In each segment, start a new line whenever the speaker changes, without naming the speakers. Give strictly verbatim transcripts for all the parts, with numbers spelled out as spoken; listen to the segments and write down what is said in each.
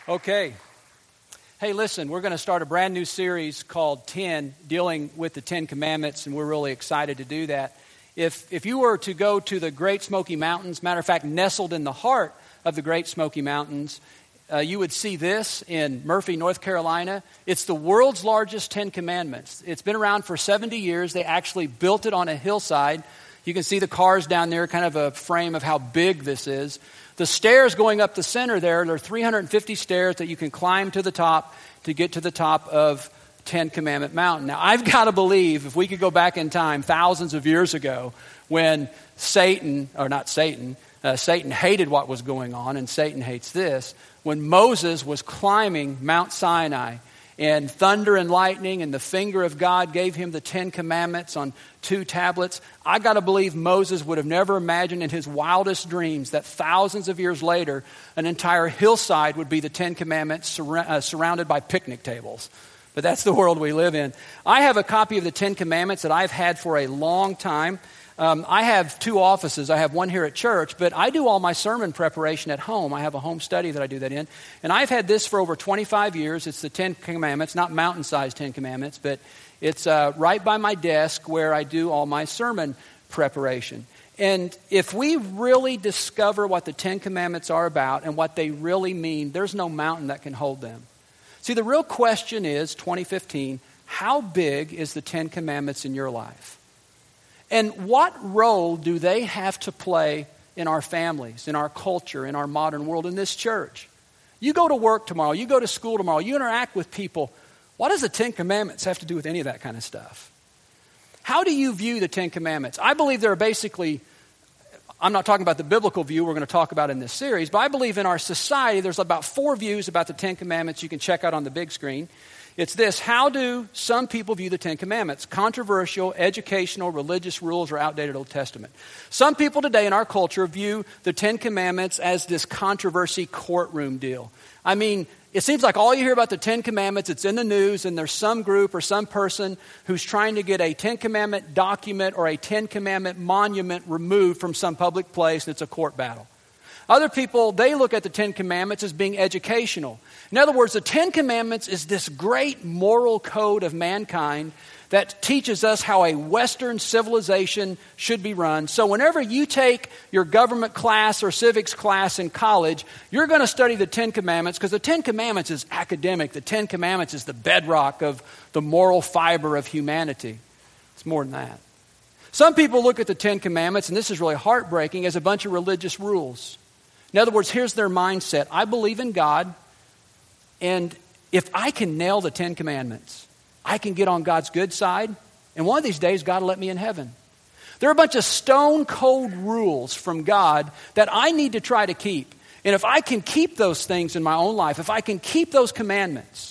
Okay. Hey, listen, we're going to start a brand new series called ten, dealing with the Ten Commandments, and we're really excited to do that. If if you were to go to the Great Smoky Mountains, matter of fact, nestled in the heart of the Great Smoky Mountains, uh, you would see this in Murphy, North Carolina. It's the world's largest Ten Commandments. It's been around for seventy years. They actually built it on a hillside. You can see the cars down there, kind of a frame of how big this is. The stairs going up the center there, there are three hundred fifty stairs that you can climb to the top to get to the top of Ten Commandment Mountain. Now, I've got to believe, if we could go back in time thousands of years ago, when Satan, or not Satan, uh, Satan hated what was going on, and Satan hates this, when Moses was climbing Mount Sinai, and thunder and lightning and the finger of God gave him the Ten Commandments on two tablets, I got to believe Moses would have never imagined in his wildest dreams that thousands of years later, an entire hillside would be the Ten Commandments sur- uh, surrounded by picnic tables. But that's the world we live in. I have a copy of the Ten Commandments that I've had for a long time. Um, I have two offices. I have one here at church, but I do all my sermon preparation at home. I have a home study that I do that in. And I've had this for over twenty-five years. It's the Ten Commandments, not mountain-sized Ten Commandments, but it's uh, right by my desk where I do all my sermon preparation. And if we really discover what the Ten Commandments are about and what they really mean, there's no mountain that can hold them. See, the real question is, twenty fifteen, how big is the Ten Commandments in your life? And what role do they have to play in our families, in our culture, in our modern world, in this church? You go to work tomorrow, you go to school tomorrow, you interact with people. What does the Ten Commandments have to do with any of that kind of stuff? How do you view the Ten Commandments? I believe there are basically, I'm not talking about the biblical view we're going to talk about in this series, but I believe in our society there's about four views about the Ten Commandments you can check out on the big screen. It's this: how do some people view the Ten Commandments? Controversial, educational, religious rules, or outdated Old Testament. Some people today in our culture view the Ten Commandments as this controversy courtroom deal. I mean, it seems like all you hear about the Ten Commandments, it's in the news, and there's some group or some person who's trying to get a Ten Commandment document or a Ten Commandment monument removed from some public place, and it's a court battle. Other people, they look at the Ten Commandments as being educational. In other words, the Ten Commandments is this great moral code of mankind that teaches us how a Western civilization should be run. So whenever you take your government class or civics class in college, you're going to study the Ten Commandments because the Ten Commandments is academic. The Ten Commandments is the bedrock of the moral fiber of humanity. It's more than that. Some people look at the Ten Commandments, and this is really heartbreaking, as a bunch of religious rules. In other words, here's their mindset. I believe in God, and if I can nail the Ten Commandments, I can get on God's good side, and one of these days, God will let me in heaven. There are a bunch of stone cold rules from God that I need to try to keep. And if I can keep those things in my own life, if I can keep those commandments,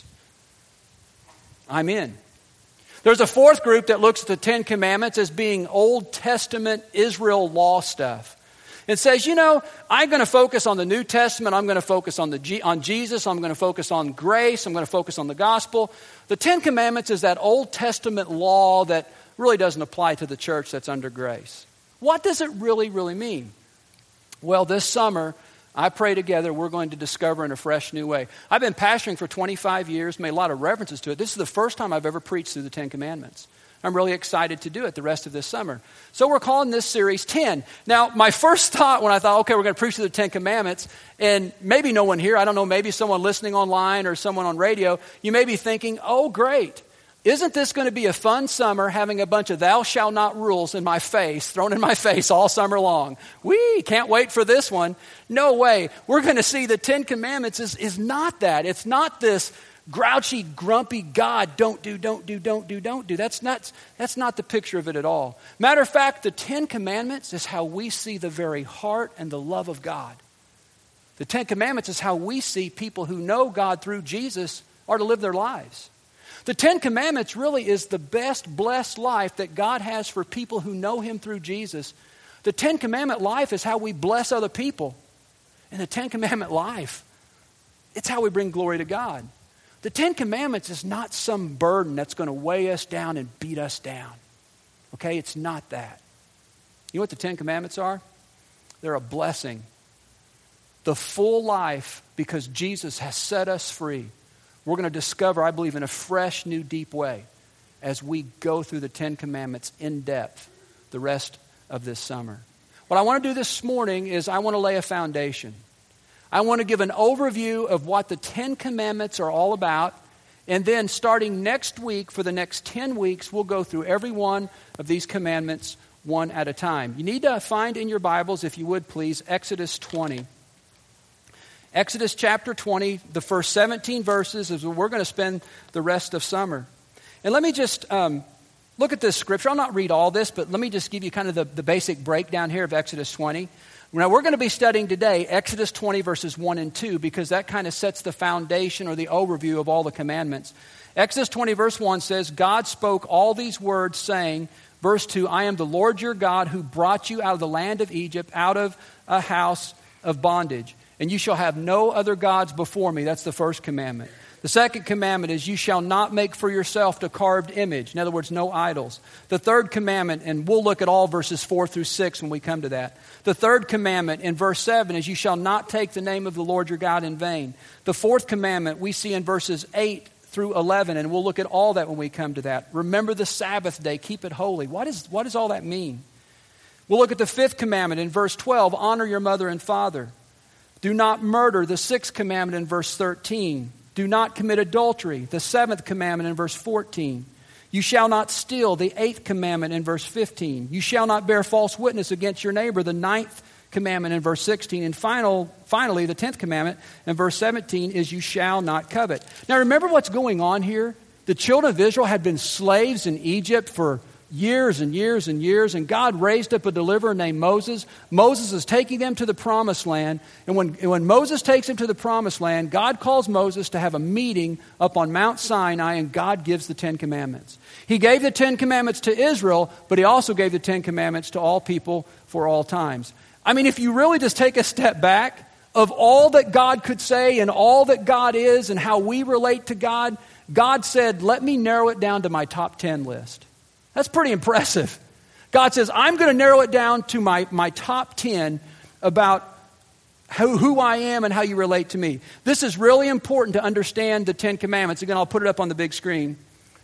I'm in. There's a fourth group that looks at the Ten Commandments as being Old Testament Israel law stuff. It says, you know, I'm going to focus on the New Testament. I'm going to focus on the G- on Jesus. I'm going to focus on grace. I'm going to focus on the gospel. The Ten Commandments is that Old Testament law that really doesn't apply to the church that's under grace. What does it really, really mean? Well, this summer, I pray together we're going to discover in a fresh new way. I've been pastoring for twenty-five years, made a lot of references to it. This is the first time I've ever preached through the Ten Commandments. I'm really excited to do it the rest of this summer. So we're calling this series ten. Now, my first thought when I thought, okay, we're going to preach through the Ten Commandments, and maybe no one here, I don't know, maybe someone listening online or someone on radio, you may be thinking, oh, great. Isn't this going to be a fun summer having a bunch of thou shalt not rules in my face, thrown in my face all summer long? We can't wait for this one. No way. We're going to see the Ten Commandments is, is not that. It's not this grouchy, grumpy God, don't do, don't do, don't do, don't do. That's not, that's not the picture of it at all. Matter of fact, the Ten Commandments is how we see the very heart and the love of God. The Ten Commandments is how we see people who know God through Jesus are to live their lives. The Ten Commandments really is the best blessed life that God has for people who know Him through Jesus. The Ten Commandment life is how we bless other people. And the Ten Commandment life, it's how we bring glory to God. The Ten Commandments is not some burden that's going to weigh us down and beat us down. Okay, it's not that. You know what the Ten Commandments are? They're a blessing the full life because Jesus has set us free. We're going to discover, I believe, in a fresh, new, deep way as we go through the Ten Commandments in depth the rest of this summer. What I want to do this morning is I want to lay a foundation. I want to give an overview of what the Ten Commandments are all about. And then starting next week, for the next ten weeks, we'll go through every one of these commandments one at a time. You need to find in your Bibles, if you would please, Exodus twenty. Exodus chapter twenty, the first seventeen verses is where we're going to spend the rest of summer. And let me just um, look at this scripture. I'll not read all this, but let me just give you kind of the, the basic breakdown here of Exodus twenty. Now, we're going to be studying today Exodus twenty, verses one and two, because that kind of sets the foundation or the overview of all the commandments. Exodus twenty, verse one says, God spoke all these words, saying, verse two, I am the Lord your God who brought you out of the land of Egypt, out of a house of bondage. And you shall have no other gods before me. That's the first commandment. The second commandment is you shall not make for yourself a carved image. In other words, no idols. The third commandment, and we'll look at all verses four through six when we come to that. The third commandment in verse seven is you shall not take the name of the Lord your God in vain. The fourth commandment we see in verses eight through eleven, and we'll look at all that when we come to that. Remember the Sabbath day, keep it holy. What is, what does all that mean? We'll look at the fifth commandment in verse twelve, honor your mother and father. Do not murder, the sixth commandment in verse thirteen. Do not commit adultery, the seventh commandment in verse fourteen. You shall not steal, the eighth commandment in verse fifteen. You shall not bear false witness against your neighbor, the ninth commandment in verse sixteen. And final, finally, the tenth commandment in verse seventeen is you shall not covet. Now remember what's going on here. The children of Israel had been slaves in Egypt for years and years and years, and God raised up a deliverer named Moses. Moses is taking them to the promised land, and when, when Moses takes them to the promised land, God calls Moses to have a meeting up on Mount Sinai, and God gives the Ten Commandments. He gave the Ten Commandments to Israel, but he also gave the Ten Commandments to all people for all times. I mean, if you really just take a step back, of all that God could say and all that God is and how we relate to God, God said, let me narrow it down to my top ten list. That's pretty impressive. God says, I'm going to narrow it down to my, my top ten about who, who I am and how you relate to me. This is really important to understand the Ten Commandments. Again, I'll put it up on the big screen.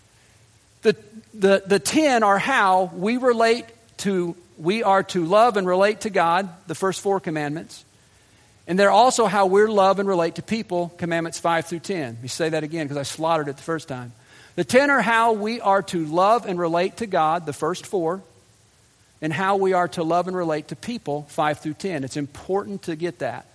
The, the, the ten are how we relate to, we are to love and relate to God, the first four commandments. And they're also how we're love and relate to people, commandments five through ten. Let me say that again because I slaughtered it the first time. The ten are how we are to love and relate to God, the first four, and how we are to love and relate to people, five through ten. It's important to get that.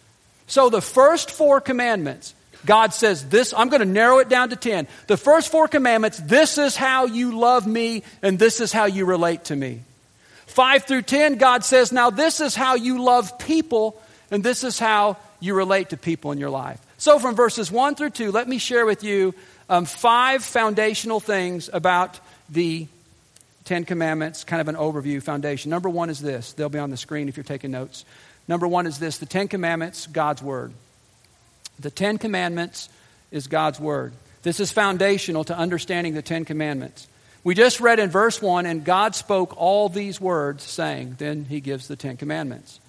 So the first four commandments, God says this, I'm going to narrow it down to ten. The first four commandments, this is how you love me and this is how you relate to me. Five through ten, God says, now this is how you love people and this is how you relate to people in your life. So from verses one through two, let me share with you Um, five foundational things about the Ten Commandments, kind of an overview foundation. Number one is this. They'll be on the screen if you're taking notes. Number one is this. The Ten Commandments, God's Word. The Ten Commandments is God's Word. This is foundational to understanding the Ten Commandments. We just read in verse one, and God spoke all these words, saying, then he gives the Ten Commandments.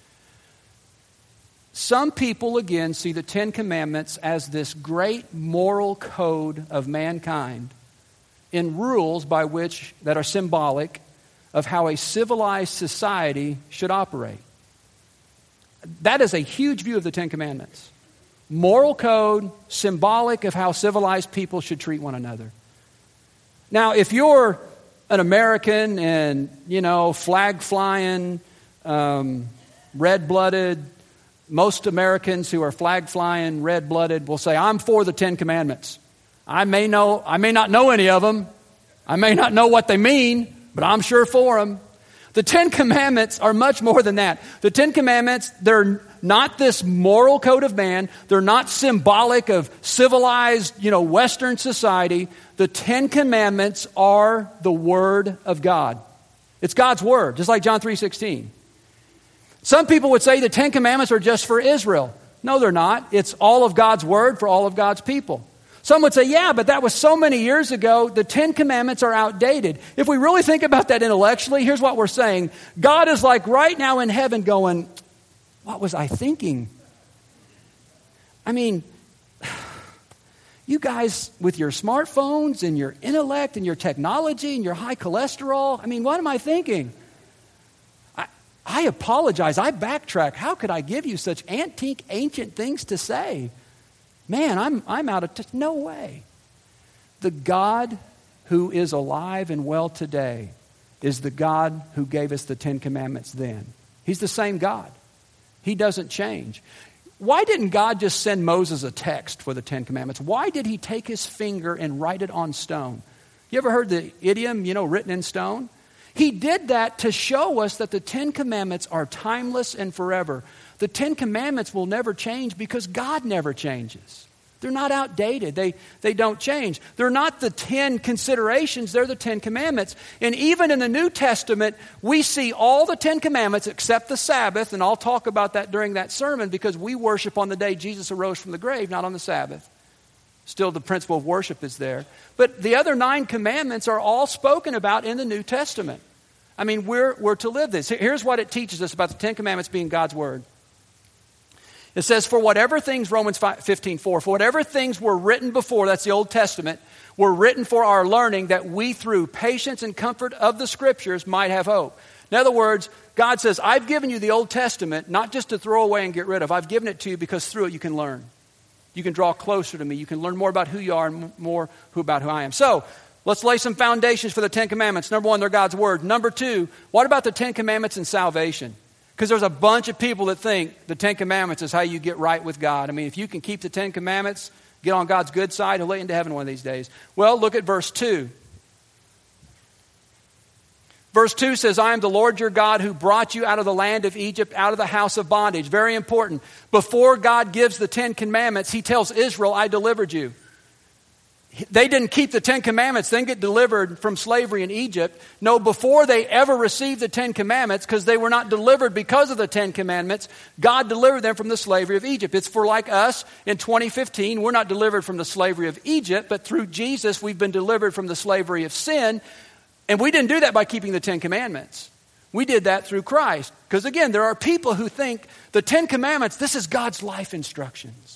Some people, again, see the Ten Commandments as this great moral code of mankind in rules by which that are symbolic of how a civilized society should operate. That is a huge view of the Ten Commandments. Moral code, symbolic of how civilized people should treat one another. Now, if you're an American and, you know, flag-flying, um, red-blooded, most Americans who are flag-flying, red-blooded will say, I'm for the Ten Commandments. I may know, I may not know any of them. I may not know what they mean, but I'm sure for them. The Ten Commandments are much more than that. The Ten Commandments, they're not this moral code of man. They're not symbolic of civilized, you know, Western society. The Ten Commandments are the Word of God. It's God's Word, just like John three sixteen. Some people would say the Ten Commandments are just for Israel. No, they're not. It's all of God's Word for all of God's people. Some would say, yeah, but that was so many years ago, the Ten Commandments are outdated. If we really think about that intellectually, here's what we're saying. God is like right now in heaven going, what was I thinking? I mean, you guys with your smartphones and your intellect and your technology and your high cholesterol, I mean, what am I thinking? I, I apologize. I backtrack. How could I give you such antique, ancient things to say? Man, I'm, I'm out of touch. No way. The God who is alive and well today is the God who gave us the Ten Commandments then. He's the same God. He doesn't change. Why didn't God just send Moses a text for the Ten Commandments? Why did he take his finger and write it on stone? You ever heard the idiom, you know, written in stone? He did that to show us that the Ten Commandments are timeless and forever. The Ten Commandments will never change because God never changes. They're not outdated. They, they don't change. They're not the ten considerations. They're the Ten Commandments. And even in the New Testament, we see all the Ten Commandments except the Sabbath. And I'll talk about that during that sermon because we worship on the day Jesus arose from the grave, not on the Sabbath. Still, the principle of worship is there. But the other nine commandments are all spoken about in the New Testament. I mean, we're, we're to live this. Here's what it teaches us about the Ten Commandments being God's Word. It says, for whatever things, Romans fifteen four, for whatever things were written before, that's the Old Testament, were written for our learning that we through patience and comfort of the Scriptures might have hope. In other words, God says, I've given you the Old Testament, not just to throw away and get rid of. I've given it to you because through it you can learn. You can draw closer to me. You can learn more about who you are and more who about who I am. So, let's lay some foundations for the Ten Commandments. Number one, they're God's Word. Number two, what about the Ten Commandments and salvation? Because there's a bunch of people that think the Ten Commandments is how you get right with God. I mean, if you can keep the Ten Commandments, get on God's good side, He'll let you into heaven one of these days. Well, look at verse two. Verse two says, I am the Lord your God who brought you out of the land of Egypt, out of the house of bondage. Very important. Before God gives the Ten Commandments, He tells Israel, I delivered you. They didn't keep the Ten Commandments, then get delivered from slavery in Egypt. No, before they ever received the Ten Commandments, because they were not delivered because of the Ten Commandments, God delivered them from the slavery of Egypt. It's for like us in twenty fifteen, we're not delivered from the slavery of Egypt, but through Jesus we've been delivered from the slavery of sin. And we didn't do that by keeping the Ten Commandments. We did that through Christ. Because again, there are people who think the Ten Commandments, this is God's life instructions.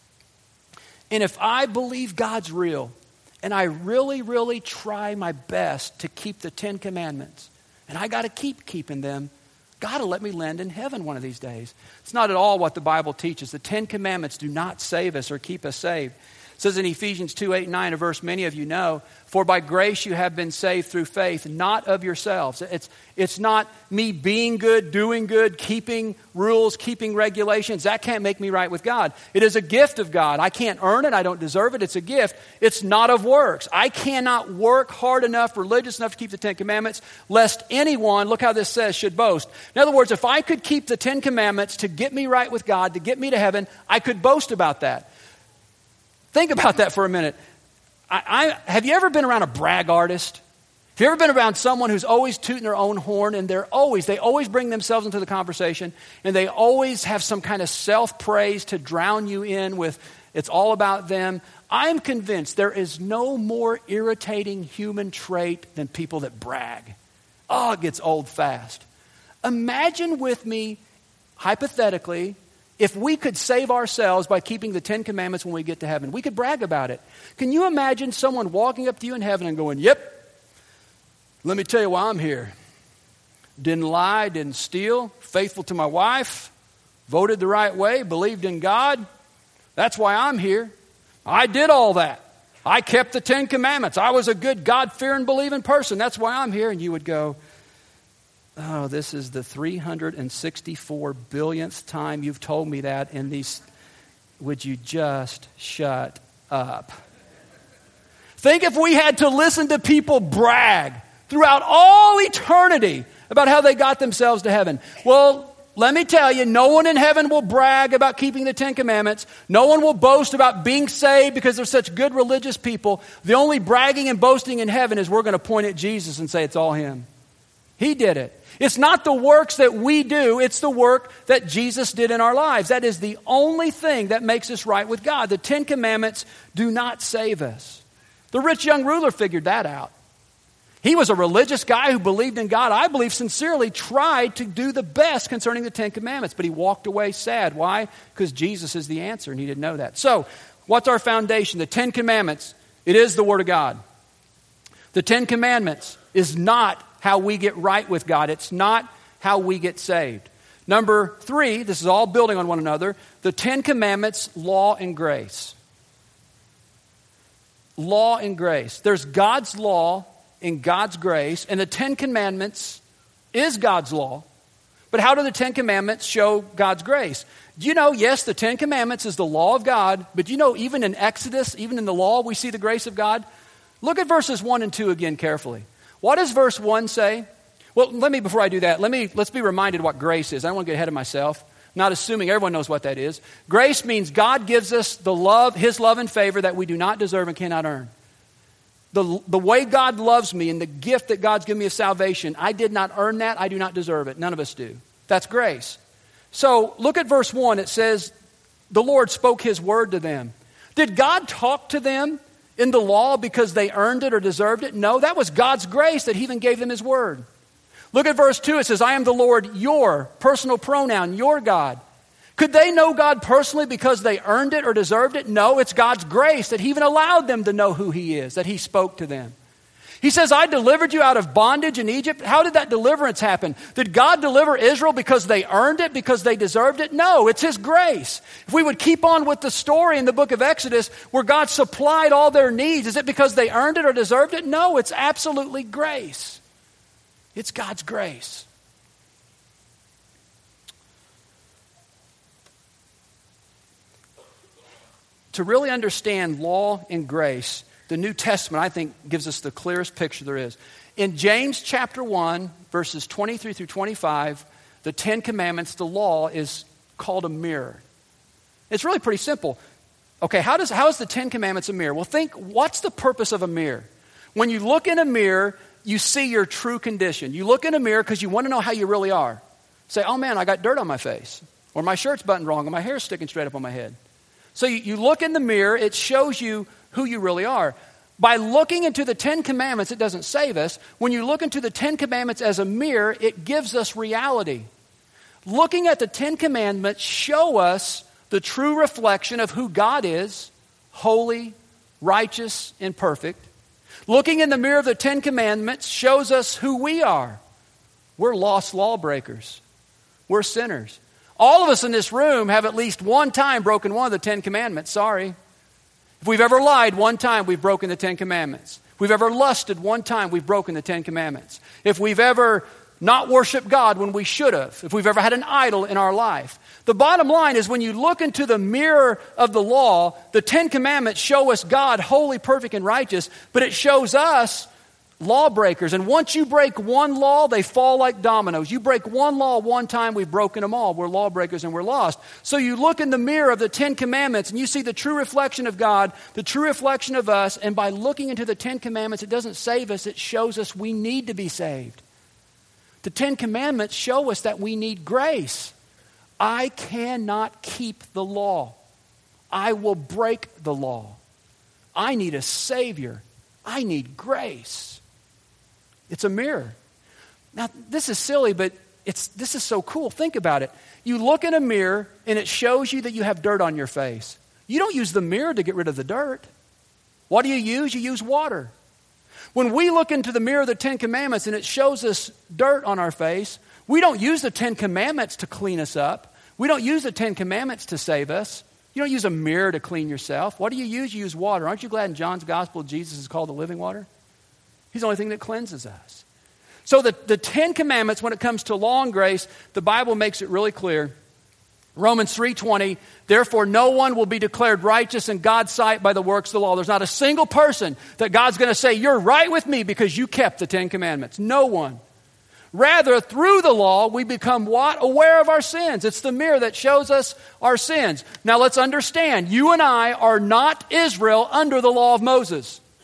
And if I believe God's real, and I really, really try my best to keep the Ten Commandments, and I got to keep keeping them, God will let me land in heaven one of these days. It's not at all what the Bible teaches. The Ten Commandments do not save us or keep us saved. It says in Ephesians two, eight, and nine, a verse many of you know, for by grace you have been saved through faith, not of yourselves. It's, it's not me being good, doing good, keeping rules, keeping regulations. That can't make me right with God. It is a gift of God. I can't earn it. I don't deserve it. It's a gift. It's not of works. I cannot work hard enough, religious enough to keep the Ten Commandments, lest anyone, look how this says, should boast. In other words, if I could keep the Ten Commandments to get me right with God, to get me to heaven, I could boast about that. Think about that for a minute. I, I, have you ever been around a brag artist? Have you ever been around someone who's always tooting their own horn and they're always, they always bring themselves into the conversation and they always have some kind of self-praise to drown you in with, it's all about them. I'm convinced there is no more irritating human trait than people that brag. Oh, it gets old fast. Imagine with me, hypothetically, if we could save ourselves by keeping the Ten Commandments when we get to heaven. We could brag about it. Can you imagine someone walking up to you in heaven and going, yep, let me tell you why I'm here. Didn't lie, didn't steal, faithful to my wife, voted the right way, believed in God. That's why I'm here. I did all that. I kept the Ten Commandments. I was a good God-fearing, believing person. That's why I'm here. And you would go, oh, this is the three hundred sixty-four billionth time you've told me that in these. Would you just shut up? Think if we had to listen to people brag throughout all eternity about how they got themselves to heaven. Well, let me tell you, no one in heaven will brag about keeping the Ten Commandments. No one will boast about being saved because they're such good religious people. The only bragging and boasting in heaven is we're going to point at Jesus and say it's all Him. He did it. It's not the works that we do, it's the work that Jesus did in our lives. That is the only thing that makes us right with God. The Ten Commandments do not save us. The rich young ruler figured that out. He was a religious guy who believed in God. I believe sincerely tried to do the best concerning the Ten Commandments, but he walked away sad. Why? Because Jesus is the answer, and he didn't know that. So, what's our foundation? The Ten Commandments. It is the Word of God. The Ten Commandments is not how we get right with God. It's not how we get saved. Number three, this is all building on one another, the Ten Commandments, law and grace. Law and grace. There's God's law and God's grace, and the Ten Commandments is God's law. But how do the Ten Commandments show God's grace? Do you know, yes, the Ten Commandments is the law of God, but you know, even in Exodus, even in the law, we see the grace of God. Look at verses one and two again carefully. What does verse one say? Well, let me, before I do that, let me, let's be reminded what grace is. I don't want to get ahead of myself. I'm not assuming everyone knows what that is. Grace means God gives us the love, His love and favor that we do not deserve and cannot earn. The, the way God loves me and the gift that God's given me of salvation, I did not earn that. I do not deserve it. None of us do. That's grace. So look at verse one. It says, the Lord spoke His word to them. Did God talk to them in the law because they earned it or deserved it? No, that was God's grace that He even gave them His word. Look at verse two. It says, I am the Lord, your personal pronoun, your God. Could they know God personally because they earned it or deserved it? No, it's God's grace that He even allowed them to know who He is, that He spoke to them. He says, I delivered you out of bondage in Egypt. How did that deliverance happen? Did God deliver Israel because they earned it, because they deserved it? No, it's His grace. If we would keep on with the story in the book of Exodus where God supplied all their needs, is it because they earned it or deserved it? No, it's absolutely grace. It's God's grace. To really understand law and grace, the New Testament, I think, gives us the clearest picture there is. In James chapter one, verses twenty-three through twenty-five, the Ten Commandments, the law, is called a mirror. It's really pretty simple. Okay, how does how is the Ten Commandments a mirror? Well, think, what's the purpose of a mirror? When you look in a mirror, you see your true condition. You look in a mirror because you want to know how you really are. Say, oh man, I got dirt on my face. Or my shirt's buttoned wrong, or my hair's sticking straight up on my head. So you, you look in the mirror, it shows you who you really are. By looking into the Ten Commandments, it doesn't save us. When you look into the Ten Commandments as a mirror, it gives us reality. Looking at the Ten Commandments show us the true reflection of who God is, holy, righteous, and perfect. Looking in the mirror of the Ten Commandments shows us who we are. We're lost lawbreakers. We're sinners. All of us in this room have at least one time broken one of the Ten Commandments. Sorry. If we've ever lied one time, we've broken the Ten Commandments. If we've ever lusted one time, we've broken the Ten Commandments. If we've ever not worshiped God when we should have, if we've ever had an idol in our life. The bottom line is when you look into the mirror of the law, the Ten Commandments show us God holy, perfect, and righteous, but it shows us lawbreakers. And once you break one law, they fall like dominoes. You break one law one time, we've broken them all. We're lawbreakers and we're lost. So you look in the mirror of the Ten Commandments and you see the true reflection of God, the true reflection of us, and by looking into the Ten Commandments, it doesn't save us, it shows us we need to be saved. The Ten Commandments show us that we need grace. I cannot keep the law. I will break the law. I need a Savior. I need grace. It's a mirror. Now, this is silly, but it's this is so cool. Think about it. You look in a mirror, and it shows you that you have dirt on your face. You don't use the mirror to get rid of the dirt. What do you use? You use water. When we look into the mirror of the Ten Commandments, and it shows us dirt on our face, we don't use the Ten Commandments to clean us up. We don't use the Ten Commandments to save us. You don't use a mirror to clean yourself. What do you use? You use water. Aren't you glad in John's Gospel Jesus is called the living water? He's the only thing that cleanses us. So the, the Ten Commandments, when it comes to law and grace, the Bible makes it really clear. Romans three twenty, therefore no one will be declared righteous in God's sight by the works of the law. There's not a single person that God's going to say, you're right with me because you kept the Ten Commandments. No one. Rather, through the law, we become what? Aware of our sins. It's the mirror that shows us our sins. Now let's understand, you and I are not Israel under the law of Moses.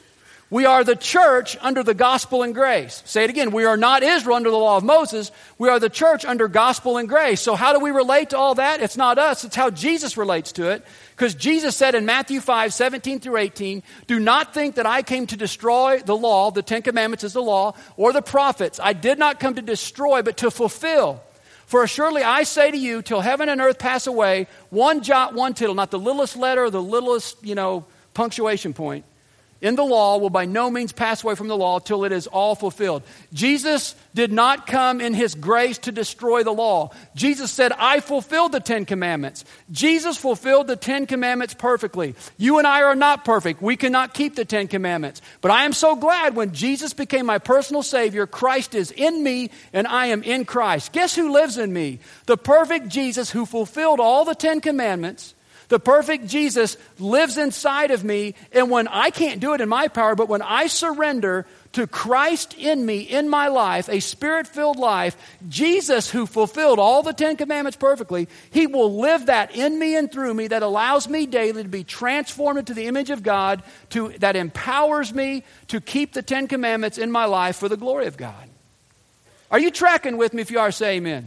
We are the church under the gospel and grace. Say it again. We are not Israel under the law of Moses. We are the church under gospel and grace. So how do we relate to all that? It's not us. It's how Jesus relates to it. Because Jesus said in Matthew five, seventeen through eighteen, do not think that I came to destroy the law, the Ten Commandments is the law, or the prophets. I did not come to destroy, but to fulfill. For assuredly I say to you, till heaven and earth pass away, one jot, one tittle, not the littlest letter or the littlest, you know, punctuation point, in the law will by no means pass away from the law till it is all fulfilled. Jesus did not come in his grace to destroy the law. Jesus said, I fulfilled the Ten Commandments. Jesus fulfilled the Ten Commandments perfectly. You and I are not perfect. We cannot keep the Ten Commandments. But I am so glad when Jesus became my personal Savior, Christ is in me and I am in Christ. Guess who lives in me? The perfect Jesus who fulfilled all the Ten Commandments. The perfect Jesus lives inside of me, and when I can't do it in my power, but when I surrender to Christ in me, in my life, a Spirit-filled life, Jesus who fulfilled all the Ten Commandments perfectly, He will live that in me and through me that allows me daily to be transformed into the image of God, to, that empowers me to keep the Ten Commandments in my life for the glory of God. Are you tracking with me? If you are, say amen.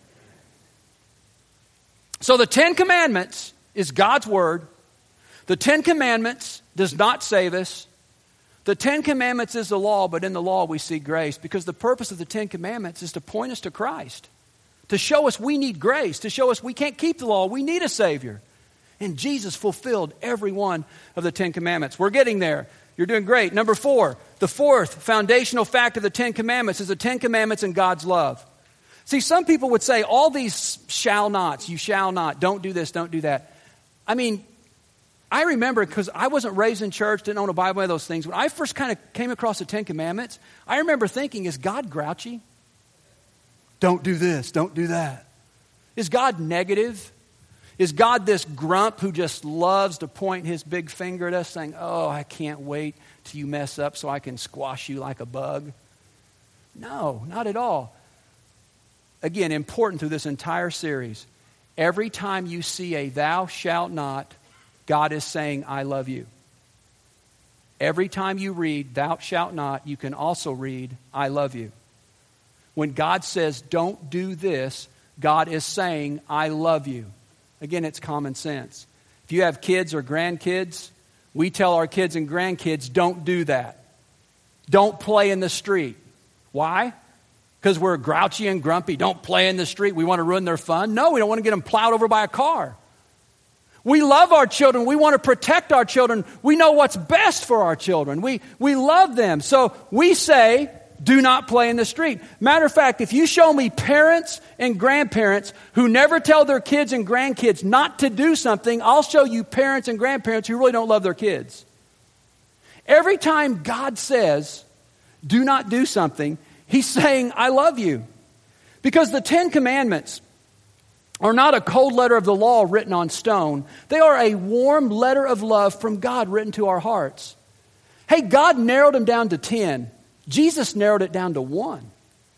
So the Ten Commandments is God's Word. The Ten Commandments does not save us. The Ten Commandments is the law, but in the law we see grace, because the purpose of the Ten Commandments is to point us to Christ, to show us we need grace, to show us we can't keep the law, we need a Savior. And Jesus fulfilled every one of the Ten Commandments. We're getting there. You're doing great. Number four, the fourth foundational fact of the Ten Commandments is the Ten Commandments and God's love. See, some people would say all these shall nots, you shall not, don't do this, don't do that. I mean, I remember, because I wasn't raised in church, didn't own a Bible, one of those things. When I first kind of came across the Ten Commandments, I remember thinking, is God grouchy? Don't do this, don't do that. Is God negative? Is God this grump who just loves to point his big finger at us saying, oh, I can't wait till you mess up so I can squash you like a bug? No, not at all. Again, important through this entire series. Every time you see a thou shalt not, God is saying, I love you. Every time you read thou shalt not, you can also read, I love you. When God says, don't do this, God is saying, I love you. Again, it's common sense. If you have kids or grandkids, we tell our kids and grandkids, don't do that. Don't play in the street. Why? Because we're grouchy and grumpy. Don't play in the street. We want to ruin their fun. No, we don't want to get them plowed over by a car. We love our children. We want to protect our children. We know what's best for our children. We, we love them. So we say, do not play in the street. Matter of fact, if you show me parents and grandparents who never tell their kids and grandkids not to do something, I'll show you parents and grandparents who really don't love their kids. Every time God says, do not do something, He's saying, I love you. Because the Ten Commandments are not a cold letter of the law written on stone. They are a warm letter of love from God written to our hearts. Hey, God narrowed them down to ten. Jesus narrowed it down to one.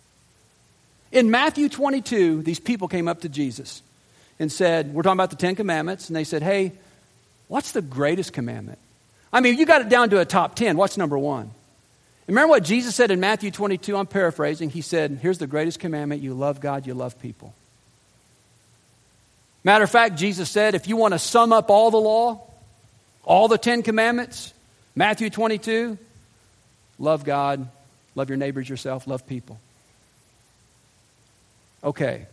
In Matthew twenty-two, these people came up to Jesus and said, we're talking about the Ten Commandments, and they said, hey, what's the greatest commandment? I mean, you got it down to a top ten. What's number one? Remember what Jesus said in Matthew twenty-two? I'm paraphrasing. He said, here's the greatest commandment. You love God, you love people. Matter of fact, Jesus said, if you want to sum up all the law, all the Ten Commandments, Matthew twenty-two, love God, love your neighbors, yourself, love people. Okay.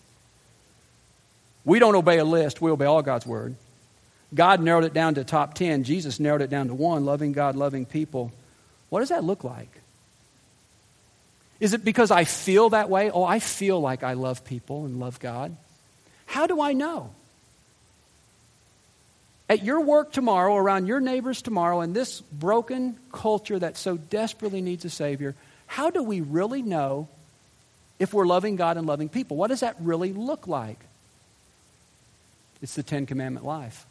We don't obey a list. We obey all God's word. God narrowed it down to top ten. Jesus narrowed it down to one, loving God, loving people. What does that look like? Is it because I feel that way? Oh, I feel like I love people and love God. How do I know? At your work tomorrow, around your neighbors tomorrow, in this broken culture that so desperately needs a Savior, how do we really know if we're loving God and loving people? What does that really look like? It's the Ten Commandment life.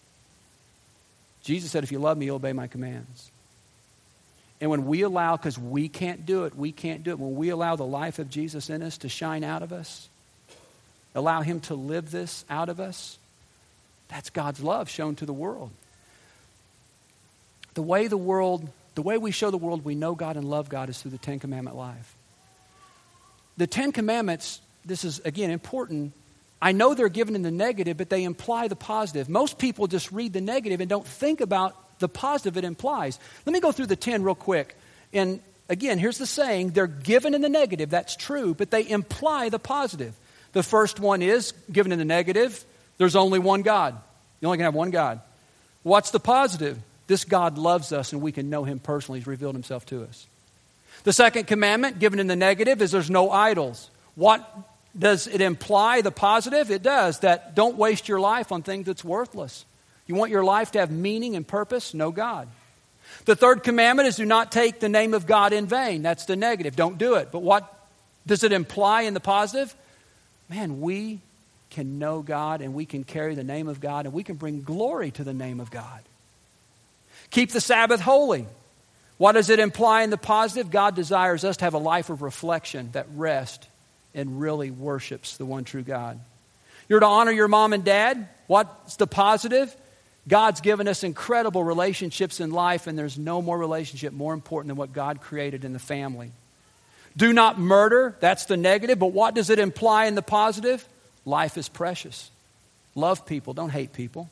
Jesus said, if you love me, you'll obey my commands. And when we allow, because we can't do it, we can't do it, when we allow the life of Jesus in us to shine out of us, allow Him to live this out of us, that's God's love shown to the world. The way the world the way we show the world we know God and love God is through the Ten Commandment life. The Ten Commandments, this is, again, important. I know they're given in the negative, but they imply the positive. Most people just read the negative and don't think about the positive it implies. Let me go through the ten real quick. And again, here's the saying, they're given in the negative, that's true, but they imply the positive. The first one is, given in the negative, there's only one God. You only can have one God. What's the positive? This God loves us and we can know him personally. He's revealed himself to us. The second commandment, given in the negative, is there's no idols. What does it imply, the positive? It does, that don't waste your life on things that's worthless. You want your life to have meaning and purpose? Know God. The third commandment is do not take the name of God in vain. That's the negative. Don't do it. But what does it imply in the positive? Man, we can know God and we can carry the name of God and we can bring glory to the name of God. Keep the Sabbath holy. What does it imply in the positive? God desires us to have a life of reflection that rests and really worships the one true God. You're to honor your mom and dad. What's the positive? God's given us incredible relationships in life, and there's no more relationship more important than what God created in the family. Do not murder. That's the negative. But what does it imply in the positive? Life is precious. Love people. Don't hate people.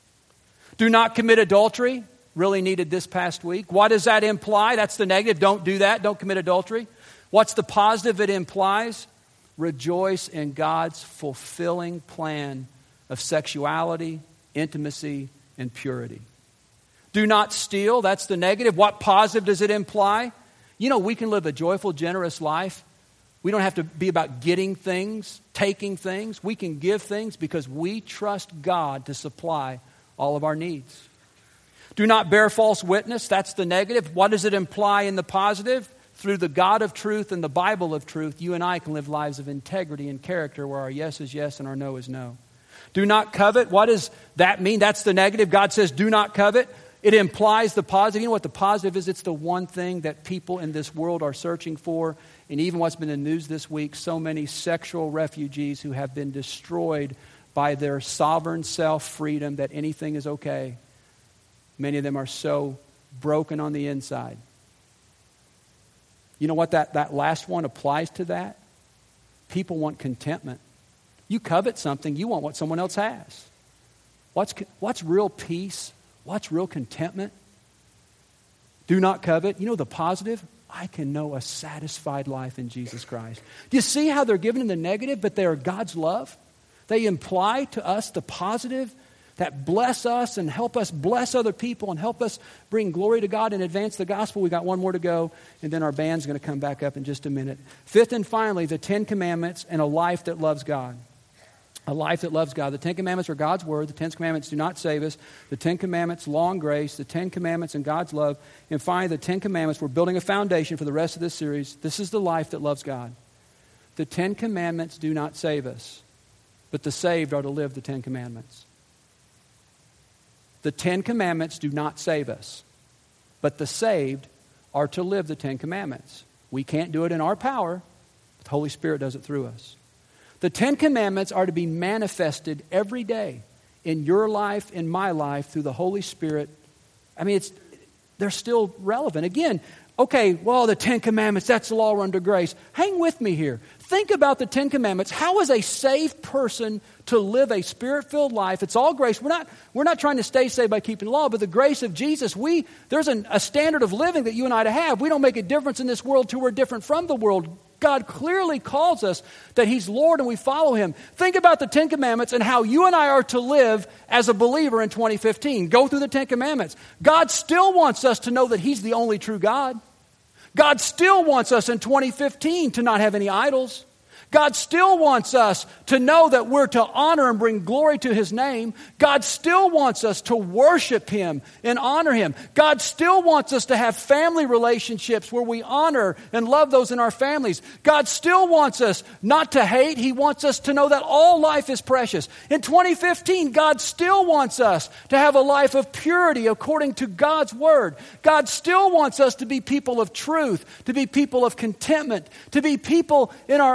Do not commit adultery. Really needed this past week. What does that imply? That's the negative. Don't do that. Don't commit adultery. What's the positive it implies? Rejoice in God's fulfilling plan of sexuality, intimacy, and purity. Do not steal. That's the negative. What positive does it imply? You know, we can live a joyful, generous life. We don't have to be about getting things, taking things. We can give things because we trust God to supply all of our needs. Do not bear false witness. That's the negative. What does it imply in the positive? Through the God of truth and the Bible of truth, you and I can live lives of integrity and character where our yes is yes and our no is no. Do not covet. What does that mean? That's the negative. God says do not covet. It implies the positive. You know what the positive is? It's the one thing that people in this world are searching for. And even what's been in the news this week, so many sexual refugees who have been destroyed by their sovereign self-freedom that anything is okay. Many of them are so broken on the inside. You know what that, that last one applies to that? People want contentment. You covet something, you want what someone else has. What's, what's real peace? What's real contentment? Do not covet. You know the positive? I can know a satisfied life in Jesus Christ. Do you see how they're given in the negative, but they are God's love? They imply to us the positive that bless us and help us bless other people and help us bring glory to God and advance the gospel. We got one more to go, and then our band's going to come back up in just a minute. Fifth and finally, the Ten Commandments and a life that loves God. A life that loves God. The Ten Commandments are God's word. The Ten Commandments do not save us. The Ten Commandments, law and grace. The Ten Commandments and God's love. And finally, the Ten Commandments, we're building a foundation for the rest of this series. This is the life that loves God. The Ten Commandments do not save us, but the saved are to live the Ten Commandments. The Ten Commandments do not save us, but the saved are to live the Ten Commandments. We can't do it in our power, but the Holy Spirit does it through us. The Ten Commandments are to be manifested every day in your life, in my life, through the Holy Spirit. I mean, it's they're still relevant. Again, okay, well, the Ten Commandments, that's the law under grace. Hang with me here. Think about the Ten Commandments. How is a saved person to live a Spirit-filled life? It's all grace. We're not, we're not trying to stay saved by keeping the law, but the grace of Jesus, we there's an, a standard of living that you and I to have. We don't make a difference in this world till we're different from the world. God clearly calls us that He's Lord and we follow Him. Think about the Ten Commandments and how you and I are to live as a believer in twenty fifteen. Go through the Ten Commandments. God still wants us to know that He's the only true God. God still wants us in twenty fifteen to not have any idols. God still wants us to know that we're to honor and bring glory to His name. God still wants us to worship Him and honor Him. God still wants us to have family relationships where we honor and love those in our families. God still wants us not to hate. He wants us to know that all life is precious. In twenty fifteen, God still wants us to have a life of purity according to God's Word. God still wants us to be people of truth, to be people of contentment, to be people in our own life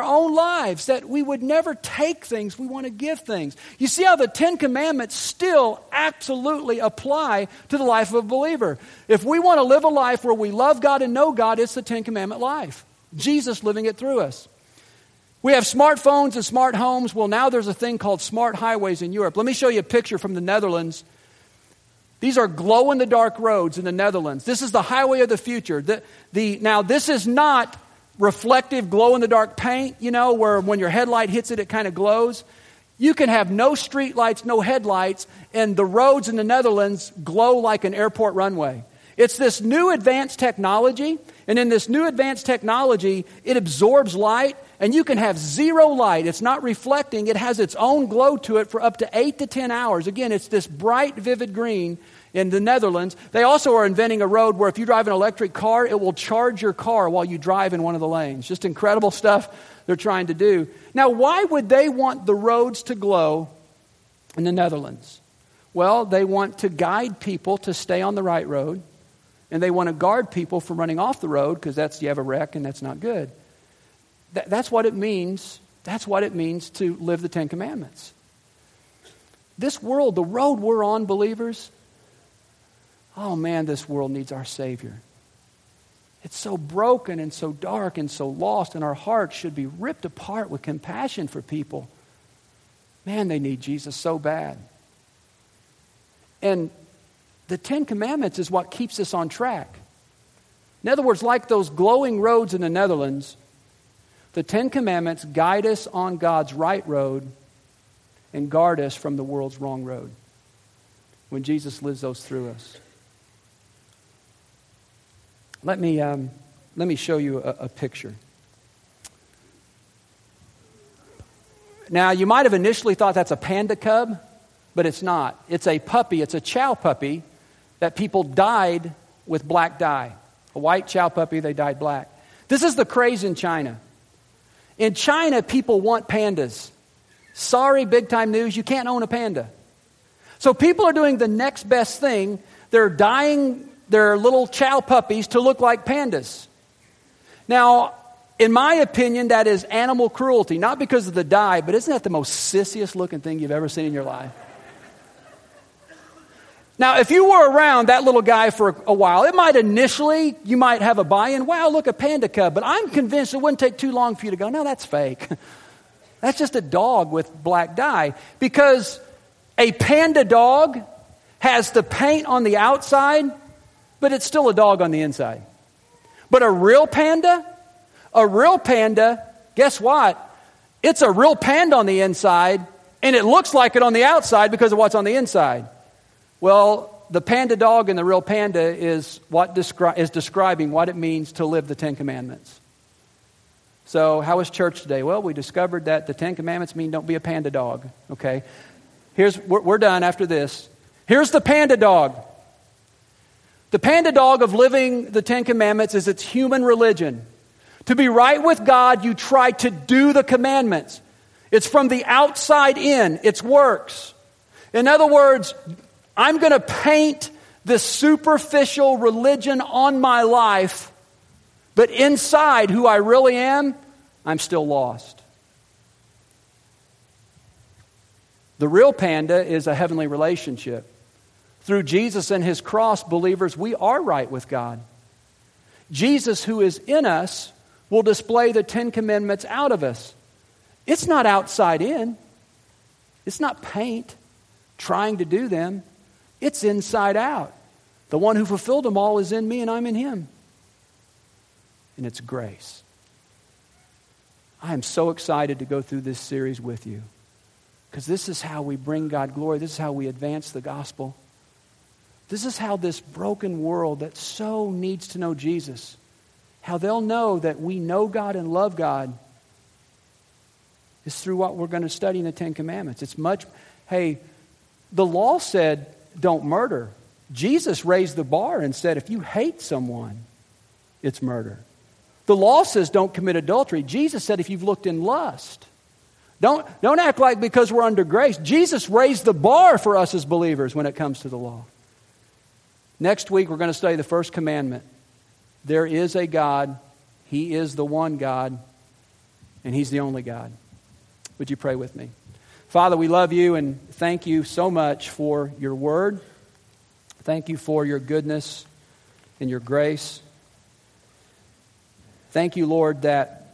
lives, that we would never take things, we want to give things. You see how the Ten Commandments still absolutely apply to the life of a believer. If we want to live a life where we love God and know God, it's the Ten Commandment life. Jesus living it through us. We have smartphones and smart homes. Well, now there's a thing called smart highways in Europe. Let me show you a picture from the Netherlands. These are glow-in-the-dark roads in the Netherlands. This is the highway of the future. The, the, now, this is not reflective glow-in-the-dark paint, you know, where when your headlight hits it, it kind of glows. You can have no street lights, no headlights, and the roads in the Netherlands glow like an airport runway. It's this new advanced technology, and in this new advanced technology, it absorbs light, and you can have zero light. It's not reflecting. It has its own glow to it for up to eight to ten hours. Again, it's this bright, vivid green in the Netherlands. They also are inventing a road where if you drive an electric car, it will charge your car while you drive in one of the lanes. Just incredible stuff they're trying to do. Now, why would they want the roads to glow in the Netherlands? Well, they want to guide people to stay on the right road, and they want to guard people from running off the road because that's you have a wreck and that's not good. Th- that's what it means. That's what it means to live the Ten Commandments. This world, the road we're on, believers, oh man, this world needs our Savior. It's so broken and so dark and so lost, and our hearts should be ripped apart with compassion for people. Man, they need Jesus so bad. And the Ten Commandments is what keeps us on track. In other words, like those glowing roads in the Netherlands, the Ten Commandments guide us on God's right road and guard us from the world's wrong road when Jesus lives those through us. Let me, um, let me show you a, a picture. Now, you might have initially thought that's a panda cub, but it's not. It's a puppy. It's a chow puppy that people dyed with black dye. A white chow puppy, they dyed black. This is the craze in China. In China, people want pandas. Sorry, big time news, you can't own a panda. So people are doing the next best thing. They're dyeing their little chow puppies to look like pandas. Now, in my opinion, that is animal cruelty. Not because of the dye, but isn't that the most sissiest looking thing you've ever seen in your life? Now, if you were around that little guy for a while, it might initially, you might have a buy-in. Wow, look, a panda cub. But I'm convinced it wouldn't take too long for you to go, no, that's fake. That's just a dog with black dye. Because a panda dog has the paint on the outside, but it's still a dog on the inside. But a real panda, a real panda, guess what? It's a real panda on the inside, and it looks like it on the outside because of what's on the inside. Well, the panda dog and the real panda is what descri- is describing what it means to live the Ten Commandments. So, how was church today? Well, we discovered that the Ten Commandments mean don't be a panda dog. Okay, here's we're, we're done after this. Here's the panda dog. The panda dog of living the Ten Commandments is its human religion. To be right with God, you try to do the commandments. It's from the outside in. It's works. In other words, I'm going to paint this superficial religion on my life, but inside who I really am, I'm still lost. The real panda is a heavenly relationship. Through Jesus and His cross, believers, we are right with God. Jesus, who is in us, will display the Ten Commandments out of us. It's not outside in. It's not paint trying to do them. It's inside out. The one who fulfilled them all is in me and I'm in Him. And it's grace. I am so excited to go through this series with you because this is how we bring God glory. This is how we advance the gospel. This is how this broken world that so needs to know Jesus, how they'll know that we know God and love God is through what we're going to study in the Ten Commandments. It's much, hey, the law said don't murder. Jesus raised the bar and said if you hate someone, it's murder. The law says don't commit adultery. Jesus said if you've looked in lust. Don't, don't act like because we're under grace. Jesus raised the bar for us as believers when it comes to the law. Next week, we're going to study the first commandment. There is a God. He is the one God. and He's the only God. Would you pray with me? Father, we love you and thank you so much for your word. Thank you for your goodness and your grace. Thank you, Lord, that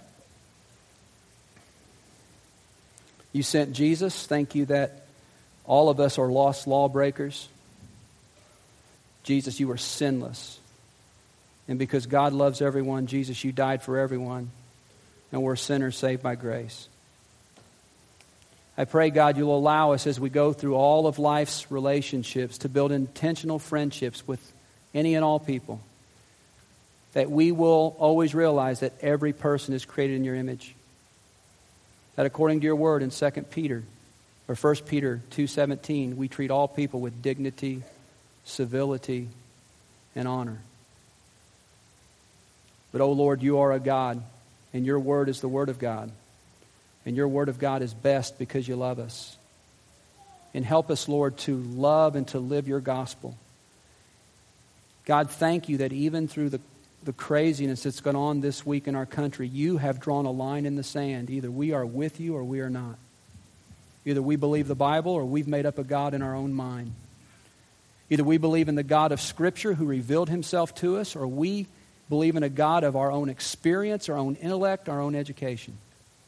you sent Jesus. Thank you that all of us are lost lawbreakers. Jesus, you are sinless. And because God loves everyone, Jesus, you died for everyone. And we're sinners saved by grace. I pray, God, you'll allow us as we go through all of life's relationships to build intentional friendships with any and all people. That we will always realize that every person is created in your image. That according to your word in Second Peter, or First Peter two seventeen, we treat all people with dignity, civility, and honor. But, oh Lord, you are a God, and your word is the word of God. And your word of God is best because you love us. And help us, Lord, to love and to live your gospel. God, thank you that even through the, the craziness that's gone on this week in our country, you have drawn a line in the sand. Either we are with you or we are not. Either we believe the Bible or we've made up a God in our own mind. Either we believe in the God of Scripture who revealed himself to us, or we believe in a God of our own experience, our own intellect, our own education.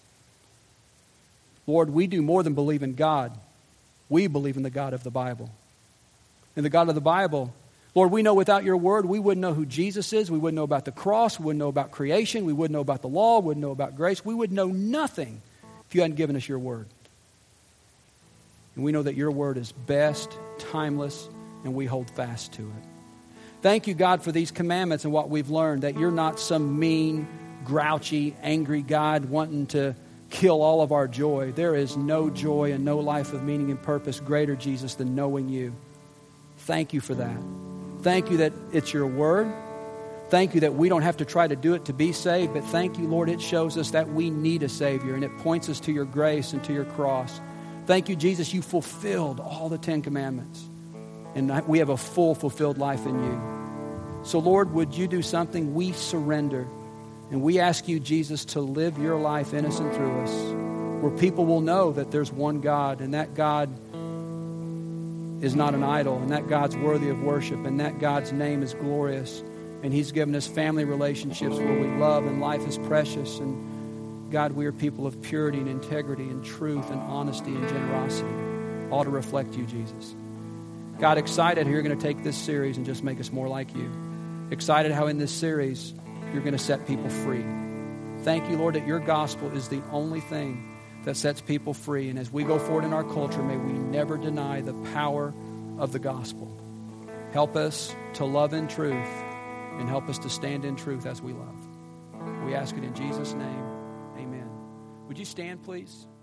Lord, we do more than believe in God. We believe in the God of the Bible. In the God of the Bible, Lord, we know without your word, we wouldn't know who Jesus is. We wouldn't know about the cross. We wouldn't know about creation. We wouldn't know about the law. We wouldn't know about grace. We would know nothing if you hadn't given us your word. And we know that your word is best, timeless, and we hold fast to it. Thank you, God, for these commandments and what we've learned, that you're not some mean, grouchy, angry God wanting to kill all of our joy. There is no joy and no life of meaning and purpose greater, Jesus, than knowing you. Thank you for that. Thank you that it's your word. Thank you that we don't have to try to do it to be saved, but thank you, Lord, it shows us that we need a Savior, and it points us to your grace and to your cross. Thank you, Jesus, you fulfilled all the Ten Commandments, and we have a full, fulfilled life in you. So, Lord, would you do something? We surrender. And we ask you, Jesus, to live your life in us and through us, where people will know that there's one God, and that God is not an idol, and that God's worthy of worship, and that God's name is glorious, and he's given us family relationships where we love and life is precious, and God, we are people of purity and integrity and truth and honesty and generosity, all to reflect you, Jesus. God, excited how you're going to take this series and just make us more like you. Excited how in this series you're going to set people free. Thank you, Lord, that your gospel is the only thing that sets people free. And as we go forward in our culture, may we never deny the power of the gospel. Help us to love in truth and help us to stand in truth as we love. We ask it in Jesus' name. Amen. Would you stand, please?